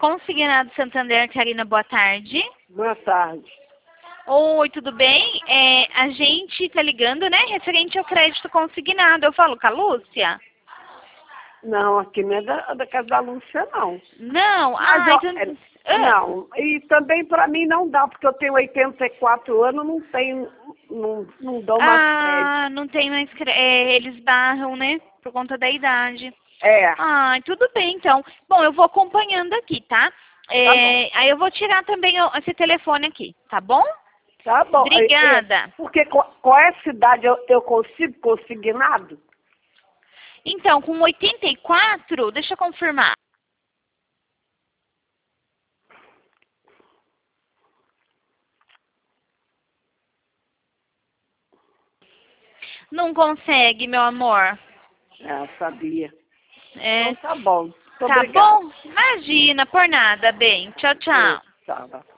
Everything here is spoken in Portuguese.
Consignado Santander, Karina, boa tarde. Boa tarde. Oi, tudo bem? A gente tá ligando, né, referente ao crédito consignado. Eu falo com a Lúcia? Não, aqui não é da casa da Lúcia, não. Não? Mas, Então... não, e também para mim não dá, porque eu tenho 84 anos, não tenho, não dou mais crédito. Não tem mais eles barram, né, por conta da idade. É. Tudo bem, então. Bom, eu vou acompanhando aqui, tá? Tá bom. Aí eu vou tirar também esse telefone aqui, tá bom? Tá bom. Obrigada. Porque qual é a cidade eu consigo consignado? Então, com 84, deixa eu confirmar. Não consegue, meu amor. Eu sabia. É. Então tá bom. Muito Tá obrigada. bom? Imagina, por nada, bem. Tchau, tchau. Tchau.